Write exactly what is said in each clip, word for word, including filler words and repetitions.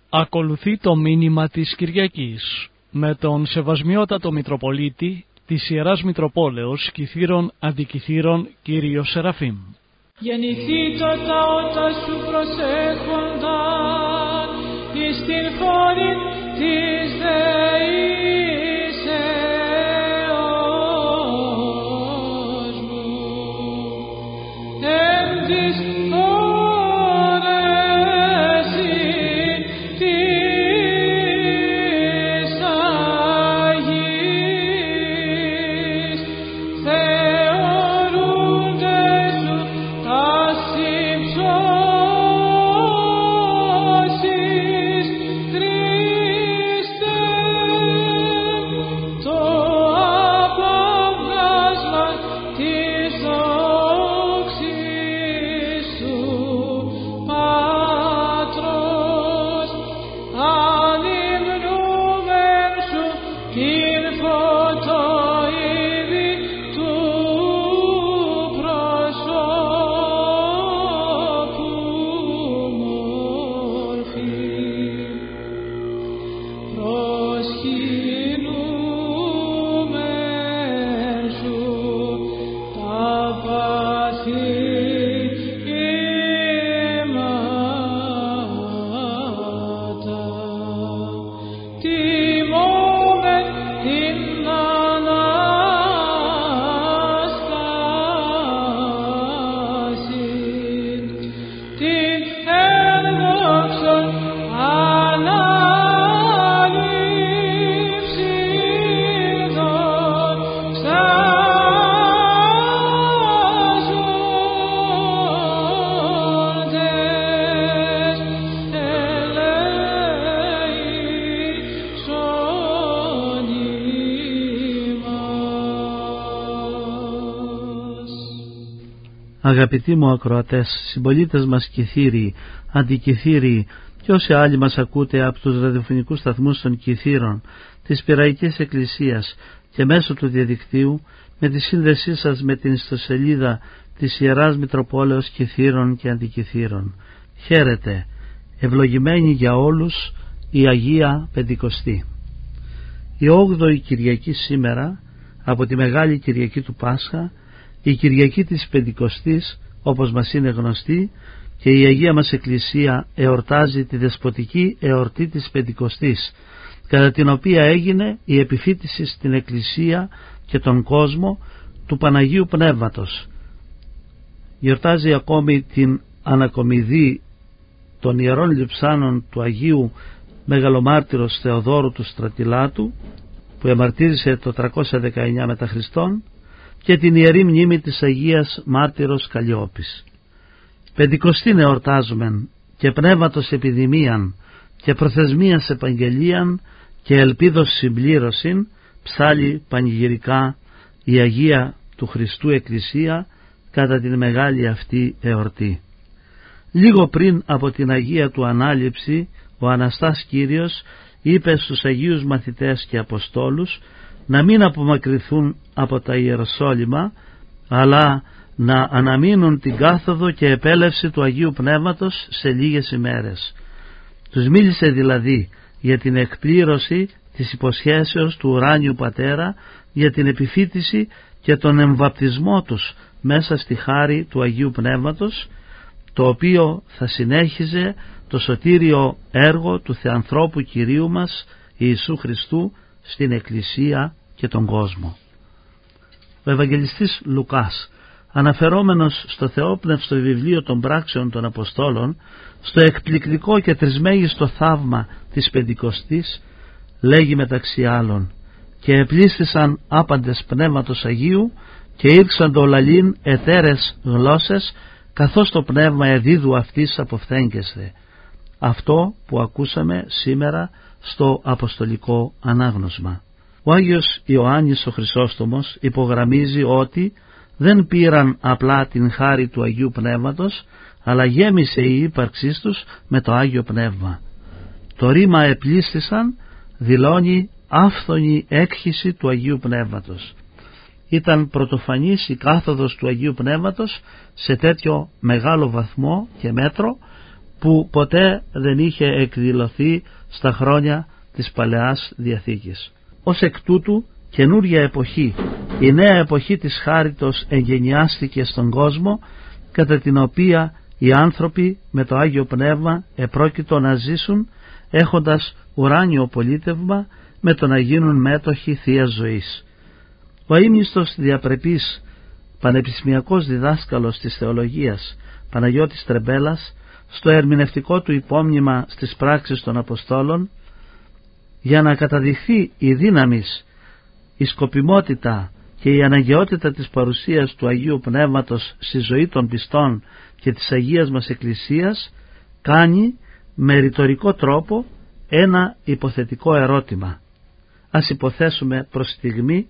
Ακολουθεί το μήνυμα της Κυριακής με τον Σεβασμιότατο Μητροπολίτη της Ιεράς Μητροπόλεως Κιθήρων Αντικιθήρων κύριο Σεραφείμ. Γεννηθήτω τα ότα σου προσέχονταν εις την χώρη της δεήσεως μου εν της Αγαπητοί μου ακροατές, συμπολίτες μας Κιθύριοι, Αντικιθύριοι και όσοι άλλοι μας ακούτε από τους ραδιοφωνικούς σταθμούς των Κιθήρων, της Πειραϊκής Εκκλησίας και μέσω του διαδικτύου, με τη σύνδεσή σας με την ιστοσελίδα της Ιεράς Μητροπόλεως Κιθήρων και Αντικιθήρων. Χαίρετε, ευλογημένη για όλους η Αγία Πεντηκοστή. Η όγδοη Κυριακή σήμερα, από τη Μεγάλη Κυριακή του Πάσχα, η Κυριακή της Πεντηκοστής, όπως μας είναι γνωστή, και η Αγία μας Εκκλησία εορτάζει τη δεσποτική εορτή της Πεντηκοστής, κατά την οποία έγινε η επιφύτηση στην Εκκλησία και τον κόσμο του Παναγίου Πνεύματος. Γιορτάζει ακόμη την ανακομιδή των Ιερών Λειψάνων του Αγίου Μεγαλομάρτυρος Θεοδόρου του Στρατιλάτου, που εμαρτύρησε το τριακόσια δεκαεννιά μετά Χριστόν, και την Ιερή Μνήμη της Αγίας Μάρτυρος Καλλιόπης. Πεντηκοστήν εορτάζουμεν και πνεύματος επιδημίαν και προθεσμίας επαγγελίαν και ελπίδος συμπλήρωσιν, ψάλλει πανηγυρικά η Αγία του Χριστού Εκκλησία κατά την μεγάλη αυτή εορτή. Λίγο πριν από την Αγία του Ανάληψη, ο Αναστάς Κύριος είπε στους Αγίους Μαθητές και Αποστόλους να μην απομακρυνθούν από τα Ιεροσόλυμα, αλλά να αναμείνουν την κάθοδο και επέλευση του Αγίου Πνεύματος σε λίγες ημέρες. Τους μίλησε δηλαδή για την εκπλήρωση της υποσχέσεως του ουράνιου Πατέρα, για την επιφύτηση και τον εμβαπτισμό τους μέσα στη χάρη του Αγίου Πνεύματος, το οποίο θα συνέχιζε το σωτήριο έργο του Θεανθρώπου Κυρίου μας Ιησού Χριστού στην Εκκλησία και τον κόσμο. Ο Ευαγγελιστής Λουκάς, αναφερόμενος στο θεόπνευστο βιβλίο των πράξεων των Αποστόλων, στο εκπληκτικό και τρισμέγιστο θαύμα της Πεντηκοστής, λέγει μεταξύ άλλων: «Και επλήστησαν άπαντες Πνεύματος Αγίου και ήρξαν το λαλήν εταίρες γλώσσες, καθώς το Πνεύμα εδίδου αυτής αποφθέγγεσθε». Αυτό που ακούσαμε σήμερα στο Αποστολικό Ανάγνωσμα. Ο Άγιος Ιωάννης ο Χρυσόστομος υπογραμμίζει ότι δεν πήραν απλά την χάρη του Αγίου Πνεύματος, αλλά γέμισε η ύπαρξή τους με το Άγιο Πνεύμα. Το ρήμα επλήστησαν δηλώνει άφθονη έκχυση του Αγίου Πνεύματος. Ήταν πρωτοφανής η κάθοδος του Αγίου Πνεύματος σε τέτοιο μεγάλο βαθμό και μέτρο, που ποτέ δεν είχε εκδηλωθεί στα χρόνια της Παλαιάς Διαθήκης. Ως εκ τούτου, καινούρια εποχή, η νέα εποχή της χάριτος εγγενιάστηκε στον κόσμο, κατά την οποία οι άνθρωποι με το Άγιο Πνεύμα επρόκειτο να ζήσουν έχοντας ουράνιο πολίτευμα με το να γίνουν μέτοχοι Θείας Ζωής. Ο αείμνηστος διαπρεπής πανεπιστημιακός διδάσκαλος της θεολογίας Παναγιώτης Τρεμπέλας, στο ερμηνευτικό του υπόμνημα στις πράξεις των Αποστόλων, για να καταδειχθεί η δύναμης, η σκοπιμότητα και η αναγκαιότητα της παρουσίας του Αγίου Πνεύματος στη ζωή των πιστών και της Αγίας μας Εκκλησίας, κάνει με ρητορικό τρόπο ένα υποθετικό ερώτημα. Ας υποθέσουμε προς στιγμή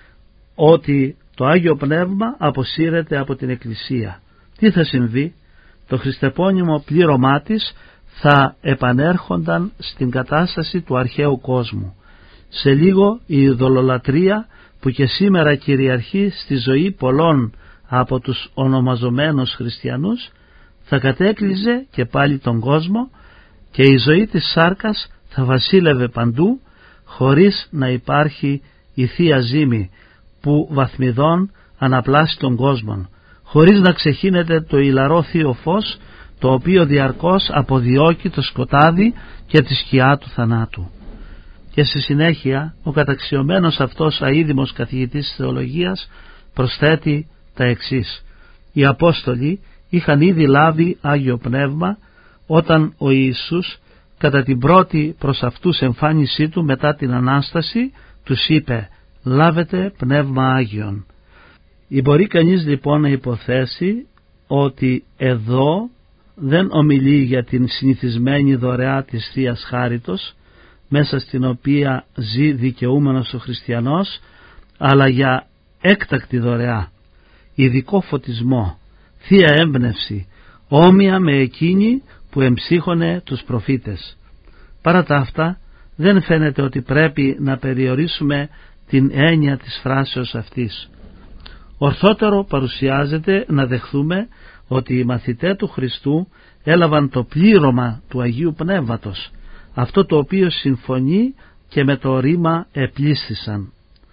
ότι το Άγιο Πνεύμα αποσύρεται από την Εκκλησία. Τι θα συμβεί? Το χριστεπώνυμο πλήρωμά της θα επανέρχονταν στην κατάσταση του αρχαίου κόσμου. Σε λίγο η ειδωλολατρία που και σήμερα κυριαρχεί στη ζωή πολλών από τους ονομαζομένους χριστιανούς θα κατέκλυζε και πάλι τον κόσμο και η ζωή της σάρκας θα βασίλευε παντού, χωρίς να υπάρχει η Θεία Ζήμη που βαθμιδών αναπλάσει τον κόσμο, χωρίς να ξεχύνεται το ηλαρό θείο φως, το οποίο διαρκώς αποδιώκει το σκοτάδι και τη σκιά του θανάτου. Και στη συνέχεια ο καταξιωμένος αυτός αείδημος καθηγητής της θεολογίας προσθέτει τα εξής: οι Απόστολοι είχαν ήδη λάβει Άγιο Πνεύμα όταν ο Ιησούς κατά την πρώτη προς αυτούς εμφάνισή του μετά την Ανάσταση τους είπε «Λάβετε Πνεύμα Άγιον». Ή μπορεί κανείς λοιπόν να υποθέσει ότι εδώ δεν ομιλεί για την συνηθισμένη δωρεά της Θείας Χάριτος, μέσα στην οποία ζει δικαιούμενος ο χριστιανός, αλλά για έκτακτη δωρεά, ειδικό φωτισμό, Θεία έμπνευση, όμοια με εκείνη που εμψύχωνε τους προφήτες. Παρά τα αυτά, δεν φαίνεται ότι πρέπει να περιορίσουμε την έννοια της φράσεως αυτής. Ορθότερο παρουσιάζεται να δεχθούμε ότι οι μαθητές του Χριστού έλαβαν το πλήρωμα του Αγίου Πνεύματος, αυτό το οποίο συμφωνεί και με το ρήμα επλήσθησαν.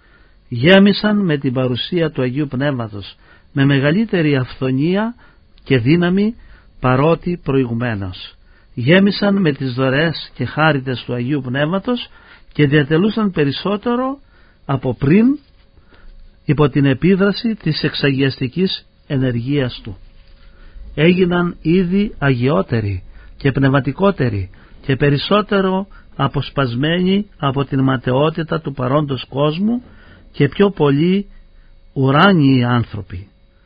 Γέμισαν με την παρουσία του Αγίου Πνεύματος με μεγαλύτερη αυθονία και δύναμη παρότι προηγουμένως. Γέμισαν με τις δωρεές και χάριτες του Αγίου Πνεύματος και διατελούσαν περισσότερο από πριν υπό την επίδραση της εξαγιαστικής ενεργείας του. Έγιναν ήδη αγιότεροι και πνευματικότεροι και περισσότερο αποσπασμένοι από την ματαιότητα του παρόντος κόσμου και πιο πολλοί ουράνιοι άνθρωποι.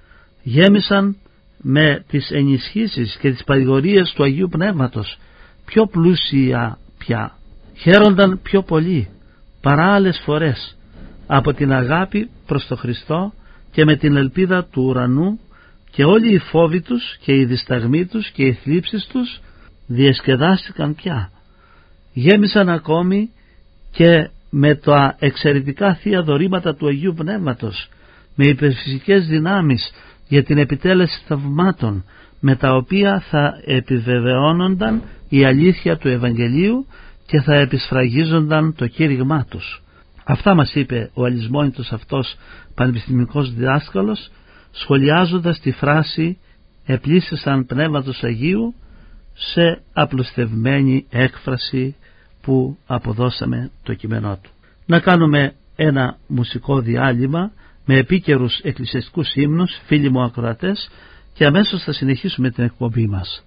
Γέμισαν με τις ενισχύσεις και τις παρηγορίες του Αγίου Πνεύματος, πιο πλούσια πια. Χαίρονταν πιο πολύ παρά άλλες φορές από την αγάπη προς τον Χριστό και με την ελπίδα του ουρανού, και όλοι οι φόβοι τους και οι δισταγμοί τους και οι θλίψεις τους διασκεδάστηκαν πια. Γέμισαν ακόμη και με τα εξαιρετικά θεία δωρήματα του Αγίου Πνεύματος, με υπερφυσικές δυνάμεις για την επιτέλεση θαυμάτων, με τα οποία θα επιβεβαιώνονταν η αλήθεια του Ευαγγελίου και θα επισφραγίζονταν το κήρυγμά τους. Αυτά μας είπε ο αλυσμόνητος αυτός πανεπιστημικός διδάσκαλος, σχολιάζοντας τη φράση «επλήσθησαν Πνεύματος Αγίου» σε απλουστευμένη έκφραση που αποδώσαμε το κείμενό του. Να κάνουμε ένα μουσικό διάλειμμα με επίκαιρους εκκλησιαστικούς ύμνους, φίλοι μου ακροατές, και αμέσως θα συνεχίσουμε την εκπομπή μας.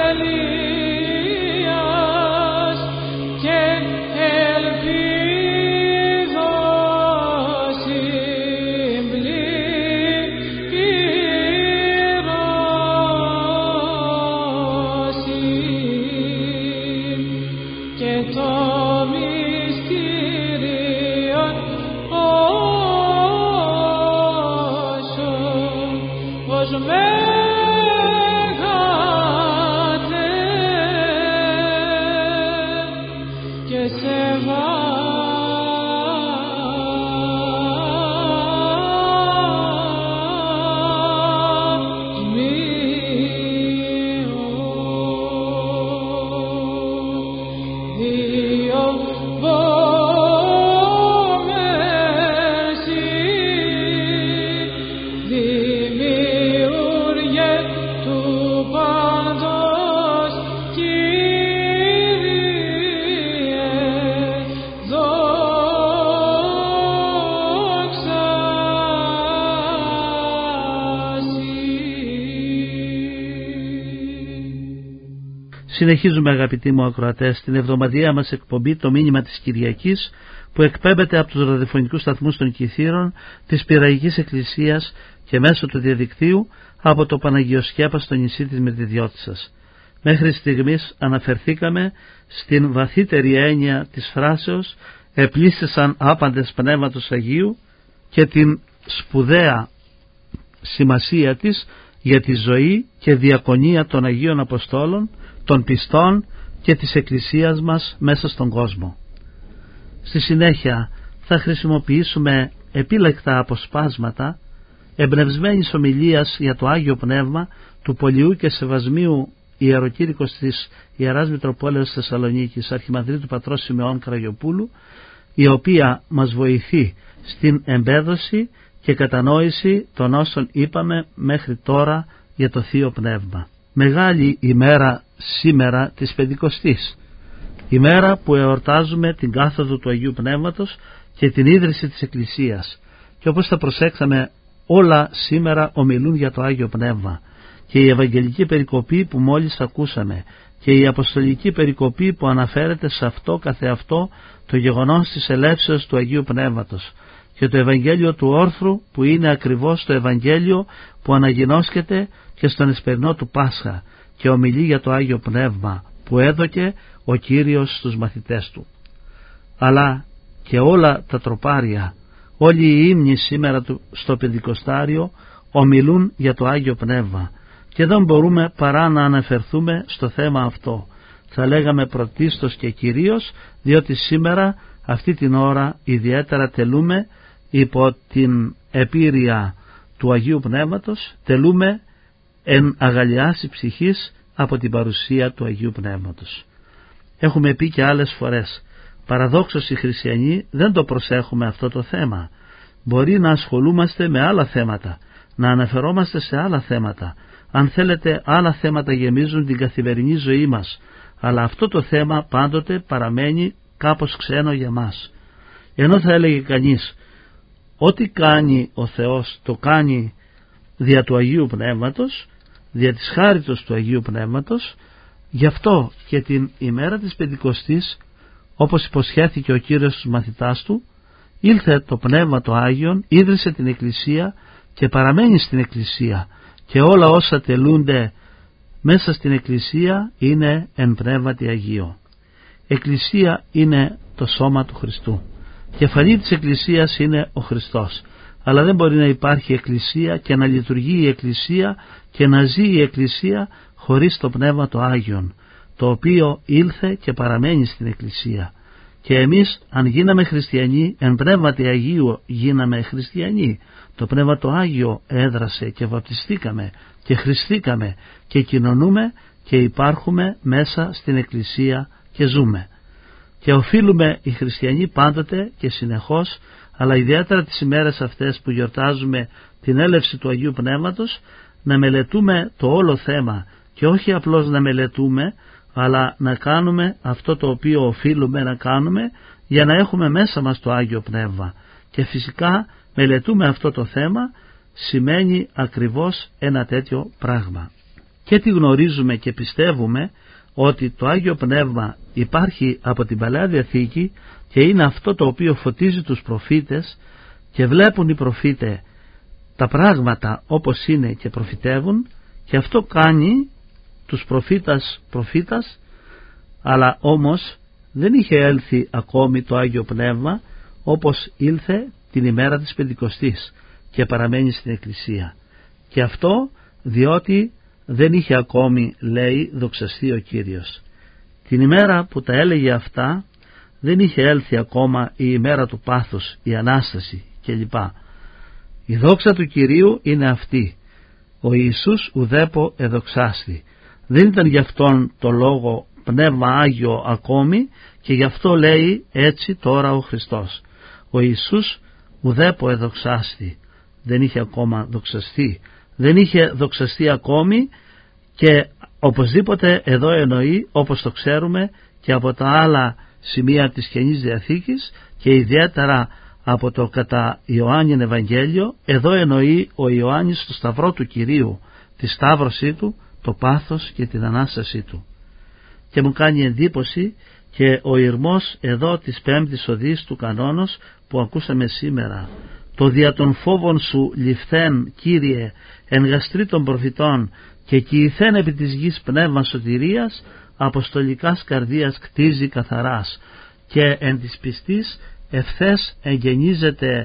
Ελπίδα Συνεχίζουμε, αγαπητοί μου ακροατές, την εβδομαδιαία μας εκπομπή, το μήνυμα της Κυριακής, που εκπέμπεται από τους ραδιοφωνικούς σταθμούς των Κιθήρων, της Πειραϊκής Εκκλησίας και μέσω του διαδικτύου από το Παναγιοσκέπα στο νησί της Μυρτιδιώτισσας. Μέχρι στιγμής αναφερθήκαμε στην βαθύτερη έννοια της φράσεως «επλήσεσαν άπαντες Πνεύματος Αγίου» και την σπουδαία σημασία της για τη ζωή και διακονία των Αγίων Αποστόλων, των πιστών και της Εκκλησίας μας μέσα στον κόσμο. Στη συνέχεια θα χρησιμοποιήσουμε επίλεκτα αποσπάσματα εμπνευσμένης ομιλίας για το Άγιο Πνεύμα του Πολιού και Σεβασμίου Ιεροκήρυκος της Ιεράς Μητροπόλεως Θεσσαλονίκης, Αρχιμανδρίτου Πατρός Σιμεών Καραγιοπούλου, η οποία μας βοηθεί στην εμπέδωση και κατανόηση των όσων είπαμε μέχρι τώρα για το Θείο Πνεύμα. Μεγάλη ημέρα σήμερα της Πεντηκοστής, ημέρα που εορτάζουμε την κάθοδο του Αγίου Πνεύματος και την ίδρυση της Εκκλησίας, και όπως θα προσέξαμε, όλα σήμερα ομιλούν για το Άγιο Πνεύμα, και η Ευαγγελική περικοπή που μόλις ακούσαμε και η Αποστολική περικοπή που αναφέρεται σε αυτό καθεαυτό το γεγονός της ελεύσεως του Αγίου Πνεύματος, και το Ευαγγέλιο του όρθρου που είναι ακριβώς το Ευαγγέλιο που αναγινώσκεται και στον εσπερινό του Πάσχα και ομιλεί για το Άγιο Πνεύμα που έδωκε ο Κύριος στους μαθητές του. Αλλά και όλα τα τροπάρια, όλοι οι ύμνοι σήμερα στο Πεντηκοστάριο ομιλούν για το Άγιο Πνεύμα, και δεν μπορούμε παρά να αναφερθούμε στο θέμα αυτό. Θα λέγαμε πρωτίστως και κυρίως, διότι σήμερα αυτή την ώρα ιδιαίτερα τελούμε υπό την επίρρεια του Αγίου Πνεύματος, τελούμε εν αγαλιάσει ψυχής από την παρουσία του Αγίου Πνεύματος. Έχουμε πει και άλλες φορές, παραδόξως οι χριστιανοί δεν το προσέχουμε αυτό το θέμα. Μπορεί να ασχολούμαστε με άλλα θέματα, να αναφερόμαστε σε άλλα θέματα. Αν θέλετε, άλλα θέματα γεμίζουν την καθημερινή ζωή μας, αλλά αυτό το θέμα πάντοτε παραμένει κάπως ξένο για μας. Ενώ θα έλεγε κανείς, ό,τι κάνει ο Θεός το κάνει δια του Αγίου Πνεύματος, δια της χάριτος του Αγίου Πνεύματος, γι' αυτό και την ημέρα της Πεντηκοστής, όπως υποσχέθηκε ο Κύριος στους μαθητάς του, ήλθε το Πνεύμα το Άγιον, ίδρυσε την Εκκλησία και παραμένει στην Εκκλησία, και όλα όσα τελούνται μέσα στην Εκκλησία είναι εν Πνεύματι Αγίο. Εκκλησία είναι το σώμα του Χριστού. Κεφαλή της Εκκλησίας είναι ο Χριστός. Αλλά δεν μπορεί να υπάρχει Εκκλησία και να λειτουργεί η Εκκλησία και να ζει η Εκκλησία χωρίς το Πνεύμα το Άγιον, το οποίο ήλθε και παραμένει στην Εκκλησία. Και εμείς, αν γίναμε χριστιανοί, εν Πνεύματι Αγίου γίναμε χριστιανοί. Το Πνεύμα το Άγιο έδρασε και βαπτιστήκαμε και χριστήκαμε και κοινωνούμε και υπάρχουμε μέσα στην Εκκλησία και ζούμε. Και οφείλουμε οι χριστιανοί πάντοτε και συνεχώς, αλλά ιδιαίτερα τις ημέρες αυτές που γιορτάζουμε την έλευση του Αγίου Πνεύματος, να μελετούμε το όλο θέμα, και όχι απλώς να μελετούμε, αλλά να κάνουμε αυτό το οποίο οφείλουμε να κάνουμε για να έχουμε μέσα μας το Άγιο Πνεύμα. Και φυσικά μελετούμε αυτό το θέμα σημαίνει ακριβώς ένα τέτοιο πράγμα. Και τι γνωρίζουμε και πιστεύουμε, ότι το Άγιο Πνεύμα υπάρχει από την Παλαιά Διαθήκη και είναι αυτό το οποίο φωτίζει τους προφήτες, και βλέπουν οι προφήτες τα πράγματα όπως είναι και προφητεύουν, και αυτό κάνει τους προφήτας προφήτας, αλλά όμως δεν είχε έλθει ακόμη το Άγιο Πνεύμα όπως ήλθε την ημέρα της Πεντηκοστής και παραμένει στην Εκκλησία. Και αυτό διότι δεν είχε ακόμη, λέει, δοξαστεί ο Κύριος. Την ημέρα που τα έλεγε αυτά δεν είχε έλθει ακόμα η ημέρα του πάθους, η Ανάσταση κλπ. Η δόξα του Κυρίου είναι αυτή. Ο Ιησούς ουδέπο εδοξάστη. Δεν ήταν γι' αυτόν το λόγο Πνεύμα Άγιο ακόμη, και γι' αυτό λέει έτσι τώρα ο Χριστός. Ο Ιησούς ουδέπο εδοξάστη. Δεν είχε ακόμα δοξαστεί. Δεν είχε δοξαστεί ακόμη, και οπωσδήποτε εδώ εννοεί, όπως το ξέρουμε και από τα άλλα σημεία της Καινής Διαθήκης και ιδιαίτερα από το κατά Ιωάννην Ευαγγέλιο, εδώ εννοεί ο Ιωάννης στο σταυρό του Κυρίου, τη σταύρωσή του, το πάθος και την Ανάστασή του. και μου κάνει εντύπωση και ο ηρμός εδώ της πέμπτης οδής του κανόνος που ακούσαμε σήμερα. Το δια των φόβων σου ληφθέν, Κύριε, εν γαστρή των προφητών, και κοιηθέν επί της γης πνεύμα σωτηρίας, αποστολικάς καρδίας κτίζει καθαράς, και εν της πιστής ευθές εγγενίζεται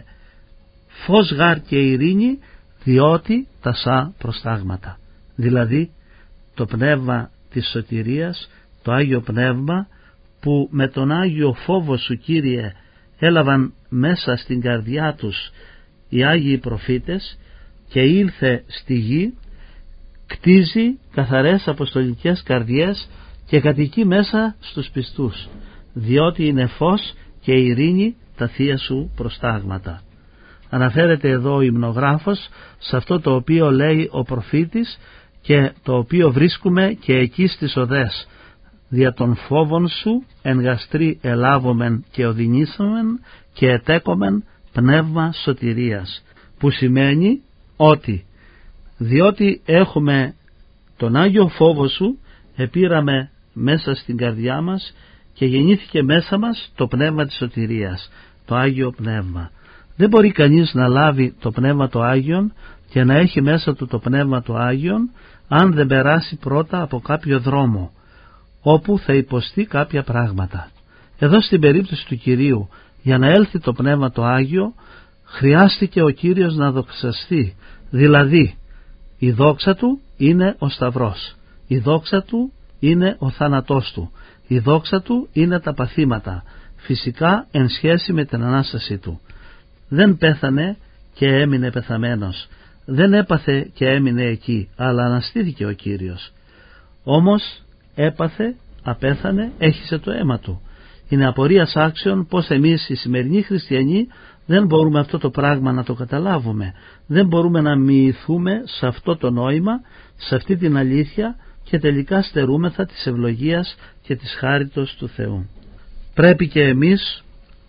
φως γάρ και ειρήνη, διότι τα σα προστάγματα. Δηλαδή το πνεύμα της σωτηρίας, το Άγιο Πνεύμα, που με τον Άγιο φόβο σου, Κύριε, έλαβαν μέσα στην καρδιά τους οι Άγιοι προφήτες και ήλθε στη γη, κτίζει καθαρές αποστολικές καρδιές και κατοικεί μέσα στους πιστούς, διότι είναι φως και ειρήνη τα θεία σου προστάγματα. Αναφέρεται εδώ ο υμνογράφος σε αυτό το οποίο λέει ο προφήτης και το οποίο βρίσκουμε και εκεί στις οδές. Δια των φόβων σου εν γαστρή ελάβομεν και οδυνήσομεν και ετέκομεν πνεύμα σωτηρίας, που σημαίνει ότι διότι έχουμε τον Άγιο φόβο σου επήραμε μέσα στην καρδιά μας και γεννήθηκε μέσα μας το πνεύμα της σωτηρίας, το Άγιο Πνεύμα. Δεν μπορεί κανείς να λάβει το Πνεύμα το Άγιον και να έχει μέσα του το Πνεύμα το Άγιον αν δεν περάσει πρώτα από κάποιο δρόμο όπου θα υποστεί κάποια πράγματα. Εδώ στην περίπτωση του Κυρίου, για να έλθει το Πνεύμα το Άγιο, χρειάστηκε ο Κύριος να δοξαστεί, δηλαδή η δόξα του είναι ο Σταυρός, η δόξα του είναι ο θάνατός του, η δόξα του είναι τα παθήματα, φυσικά εν σχέση με την Ανάστασή του. Δεν πέθανε και έμεινε πεθαμένος, δεν έπαθε και έμεινε εκεί, αλλά αναστήθηκε ο Κύριος. Όμως έπαθε, απέθανε, έχισε το αίμα του. Είναι απορίας άξιων πως εμείς οι σημερινοί χριστιανοί δεν μπορούμε αυτό το πράγμα να το καταλάβουμε, δεν μπορούμε να μοιηθούμε σε αυτό το νόημα, σε αυτή την αλήθεια, και τελικά στερούμεθα της ευλογίας και της χάριτος του Θεού. Πρέπει και εμείς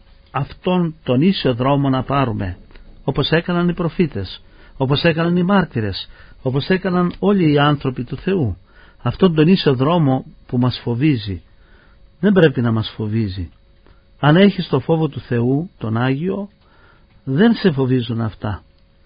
αυτόν τον ίσιο δρόμο να πάρουμε, όπως έκαναν οι προφήτες, όπως έκαναν οι μάρτυρες, όπως έκαναν όλοι οι άνθρωποι του Θεού. Αυτόν τον ίσιο δρόμο που μας φοβίζει δεν πρέπει να μας φοβίζει. Αν έχεις το φόβο του Θεού, τον Άγιο, δεν σε φοβίζουν αυτά.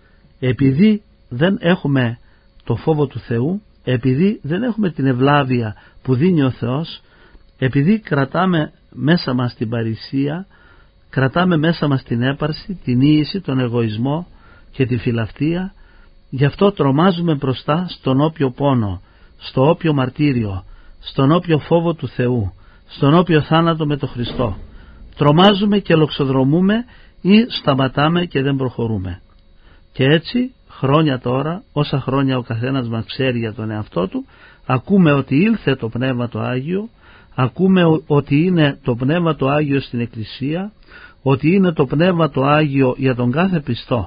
Επειδή δεν έχουμε το φόβο του Θεού, επειδή δεν έχουμε την ευλάβεια που δίνει ο Θεός, επειδή κρατάμε μέσα μας την παρησία, κρατάμε μέσα μας την έπαρση, την ίηση, τον εγωισμό και τη φιλαυτία, γι' αυτό τρομάζουμε μπροστά στον όποιο πόνο, στο όποιο μαρτύριο, στον όποιο φόβο του Θεού, στον όποιο θάνατο με τον Χριστό. Τρομάζουμε και λοξοδρομούμε ή σταματάμε και δεν προχωρούμε. Και έτσι χρόνια τώρα, όσα χρόνια ο καθένας μας ξέρει για τον εαυτό του, ακούμε ότι ήλθε το Πνεύμα το Άγιο, ακούμε ότι είναι το Πνεύμα το Άγιο στην Εκκλησία, ότι είναι το Πνεύμα το Άγιο για τον κάθε πιστό.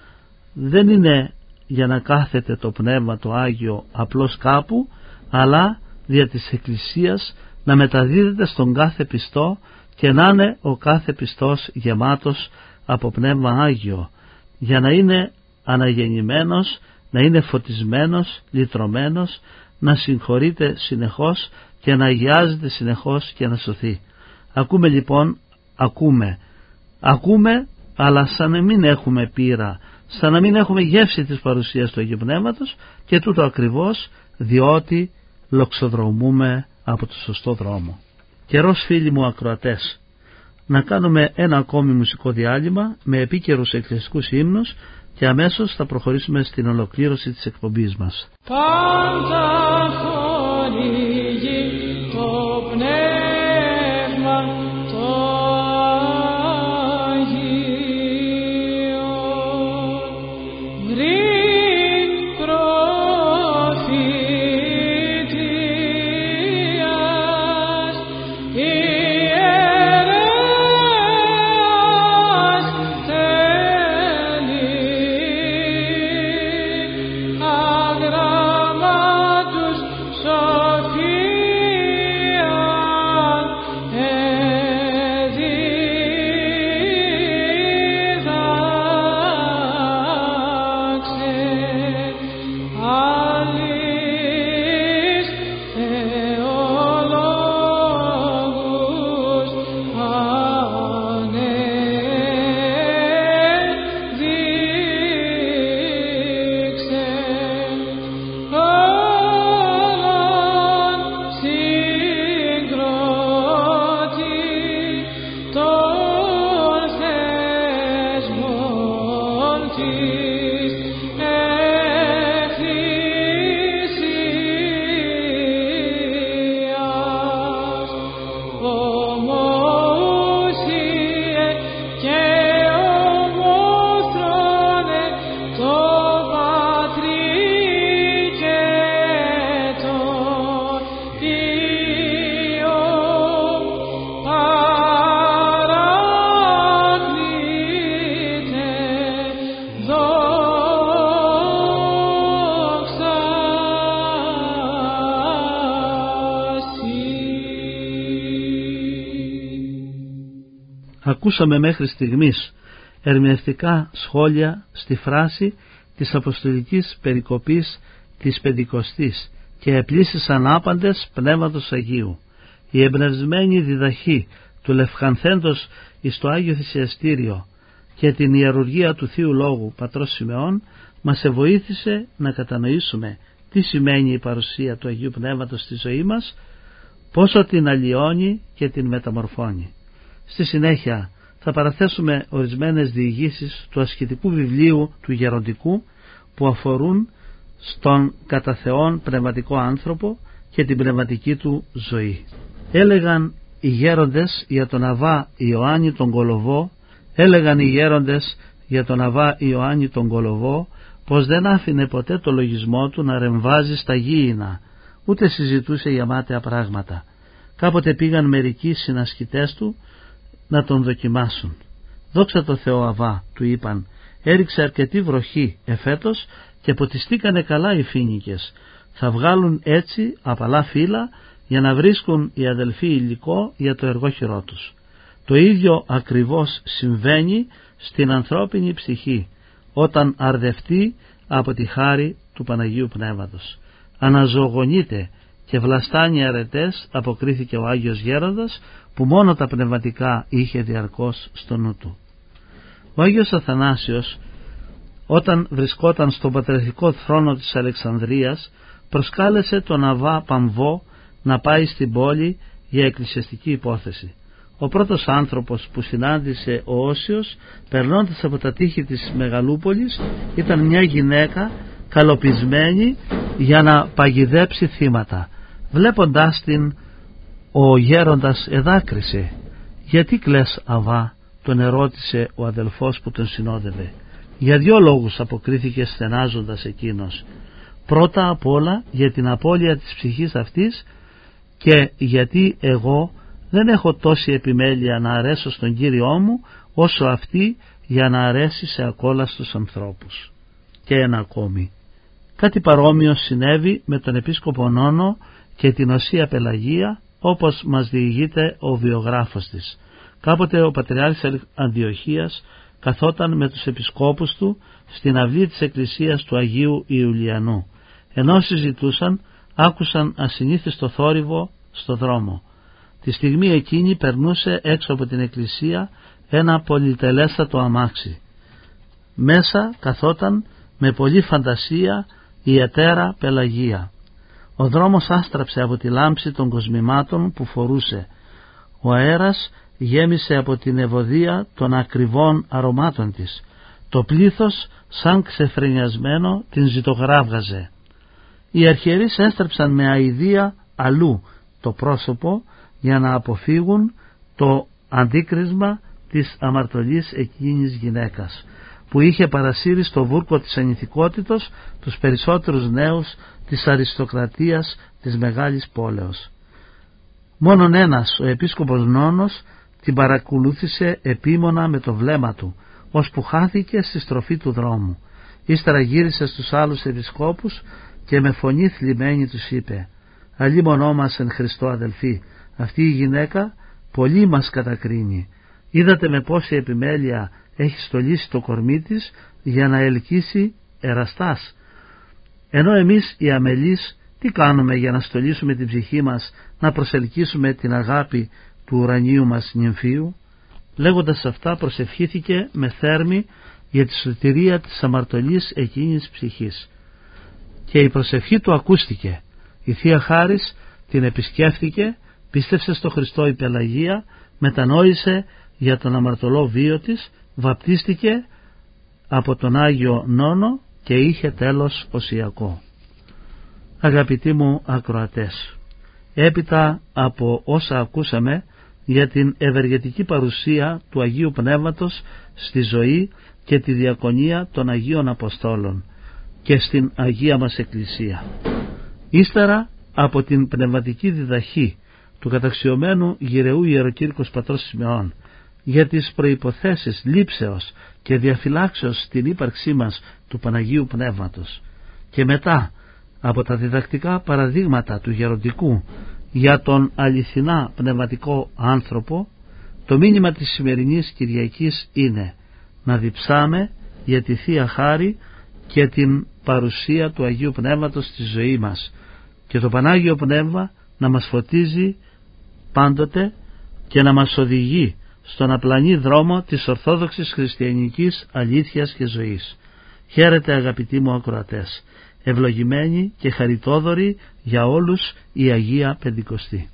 Δεν είναι για να κάθεται το Πνεύμα το Άγιο απλώς κάπου, αλλά δια της Εκκλησίας να μεταδίδεται στον κάθε πιστό και να είναι ο κάθε πιστός γεμάτος από Πνεύμα Άγιο, για να είναι αναγεννημένος, να είναι φωτισμένος, λυτρωμένος, να συγχωρείται συνεχώς και να αγιάζεται συνεχώς και να σωθεί. Ακούμε λοιπόν, ακούμε, ακούμε, αλλά σαν να μην έχουμε πείρα, σαν να μην έχουμε γεύση της παρουσίας του Αγίου Πνεύματος, και τούτο ακριβώς διότι λοξοδρομούμε από το σωστό δρόμο. Καιρός, φίλοι μου ακροατές, να κάνουμε ένα ακόμη μουσικό διάλειμμα με επίκαιρους εκκλησιαστικούς ύμνους και αμέσως θα προχωρήσουμε στην ολοκλήρωση της εκπομπής μας. Πάντα χορηγεί το πνεύμα το Άγιο, γρήν προφητείας ιερέας τέλει, αγραμμάτους Ακούσαμε μέχρι στιγμής ερμηνευτικά σχόλια στη φράση της αποστολικής περικοπής της Πεντηκοστής και επλήσεις ανάπαντες Πνεύματος Αγίου. Η εμπνευσμένη διδαχή του λευχανθέντος εις το Άγιο Θυσιαστήριο και την ιερουργία του Θείου Λόγου Πατρός Σιμεών μας εβοήθησε να κατανοήσουμε τι σημαίνει η παρουσία του Αγίου Πνεύματος στη ζωή μας, πόσο την αλλοιώνει και την μεταμορφώνει. Στη συνέχεια θα παραθέσουμε ορισμένες διηγήσεις του ασκητικού βιβλίου του Γεροντικού που αφορούν στον κατά Θεόν πνευματικό άνθρωπο και την πνευματική του ζωή. Έλεγαν οι γέροντες για τον Αβά Ιωάννη τον Κολοβό, έλεγαν οι γέροντες για τον Αβά Ιωάννη τον Κολοβό πως δεν άφηνε ποτέ το λογισμό του να ρεμβάζει στα γήινα, ούτε συζητούσε για μάταια πράγματα. Κάποτε πήγαν μερικοί συνασκητές του να τον δοκιμάσουν. «Δόξα τω Θεώ Αβά», του είπαν, «έριξε αρκετή βροχή εφέτος και ποτιστήκανε καλά οι φοίνικες. Θα βγάλουν έτσι απαλά φύλλα για να βρίσκουν οι αδελφοί υλικό για το εργόχειρό τους». Το ίδιο ακριβώς συμβαίνει στην ανθρώπινη ψυχή όταν αρδευτεί από τη χάρη του Παναγίου Πνεύματος. «Αναζωογονείται και βλαστάνει αρετές», αποκρίθηκε ο Άγιος Γέροντας που μόνο τα πνευματικά είχε διαρκώς στο νου του. Ο Άγιος Αθανάσιος, όταν βρισκόταν στον πατριαρχικό θρόνο της Αλεξανδρίας, προσκάλεσε τον Αβά Παμβό να πάει στην πόλη για εκκλησιαστική υπόθεση. Ο πρώτος άνθρωπος που συνάντησε ο Όσιος περνώντας από τα τείχη της Μεγαλούπολης ήταν μια γυναίκα καλοπισμένη για να παγιδέψει θύματα. Βλέποντάς την, ο γέροντας εδάκρυσε. «Γιατί κλαις, Αβά?» τον ερώτησε ο αδελφός που τον συνόδευε. «Για δυο λόγους», αποκρίθηκε στενάζοντας εκείνος. «Πρώτα απ' όλα για την απώλεια της ψυχής αυτής και γιατί εγώ δεν έχω τόση επιμέλεια να αρέσω στον Κύριό μου όσο αυτή για να αρέσει σε ακόλαστους ανθρώπους». Και ένα ακόμη. Κάτι παρόμοιο συνέβη με τον επίσκοπο Νόνο και την Οσία Πελαγία, όπως μας διηγείται ο βιογράφος της. Κάποτε ο Πατριάρχης Αντιοχίας καθόταν με τους επισκόπους του στην αυλή της εκκλησίας του Αγίου Ιουλιανού. Ενώ συζητούσαν, άκουσαν ασυνήθιστο θόρυβο στο δρόμο. Τη στιγμή εκείνη περνούσε έξω από την εκκλησία ένα πολυτελέστατο αμάξι. Μέσα καθόταν με πολλή φαντασία η ετέρα Πελαγία. Ο δρόμος άστραψε από τη λάμψη των κοσμημάτων που φορούσε. Ο αέρας γέμισε από την ευωδία των ακριβών αρωμάτων της. Το πλήθος σαν ξεφρενιασμένο την ζητογράβγαζε. Οι αρχιερείς έστρεψαν με αηδία αλλού το πρόσωπο για να αποφύγουν το αντίκρισμα της αμαρτωλής εκείνης γυναίκας που είχε παρασύρει στο βούρκο της ανηθικότητος τους περισσότερους νέους της αριστοκρατίας της μεγάλης πόλεως. Μόνον ένας, ο επίσκοπος Νόνος, την παρακολούθησε επίμονα με το βλέμμα του, ώσπου χάθηκε στη στροφή του δρόμου. Ύστερα γύρισε στους άλλους επισκόπους και με φωνή θλιμμένη τους είπε: «Αλλήμωνό μας εν Χριστώ αδελφοί, αυτή η γυναίκα πολύ μας κατακρίνει. Είδατε με πόση επιμέλεια έχει στολίσει το κορμί της για να ελκύσει εραστάς. Ενώ εμείς οι αμελείς τι κάνουμε για να στολίσουμε την ψυχή μας, να προσελκύσουμε την αγάπη του ουρανίου μας νυμφίου?» Λέγοντας αυτά προσευχήθηκε με θέρμη για τη σωτηρία της αμαρτωλής εκείνης ψυχής. Και η προσευχή του ακούστηκε. Η Θεία Χάρις την επισκέφθηκε, πίστευσε στο Χριστό η Πελαγία, μετανόησε για τον αμαρτωλό βίο της, βαπτίστηκε από τον Άγιο Νόνο και είχε τέλος οσιακό. Αγαπητοί μου ακροατές, έπειτα από όσα ακούσαμε για την ευεργετική παρουσία του Αγίου Πνεύματος στη ζωή και τη διακονία των Αγίων Αποστόλων και στην Αγία μας Εκκλησία, ύστερα από την πνευματική διδαχή του καταξιωμένου γυρεού Ιεροκήρυκος Πατρός Σιμεών για τις προϋποθέσεις λήψεως και διαφυλάξεως στην ύπαρξή μας του Παναγίου Πνεύματος, και μετά από τα διδακτικά παραδείγματα του Γεροντικού για τον αληθινά πνευματικό άνθρωπο, το Το μήνυμα της σημερινής Κυριακής είναι να διψάμε για τη Θεία Χάρη και την παρουσία του Αγίου Πνεύματος στη ζωή μας και το Πανάγιο Πνεύμα να μας φωτίζει πάντοτε και να μας οδηγεί στον απλανή δρόμο της ορθόδοξης χριστιανικής αλήθειας και ζωής. Χαίρετε αγαπητοί μου ακροατές, ευλογημένοι και χαριτόδοροι για όλους η Αγία Πεντηκοστή.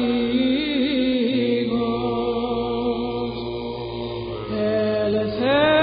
Ελευθερία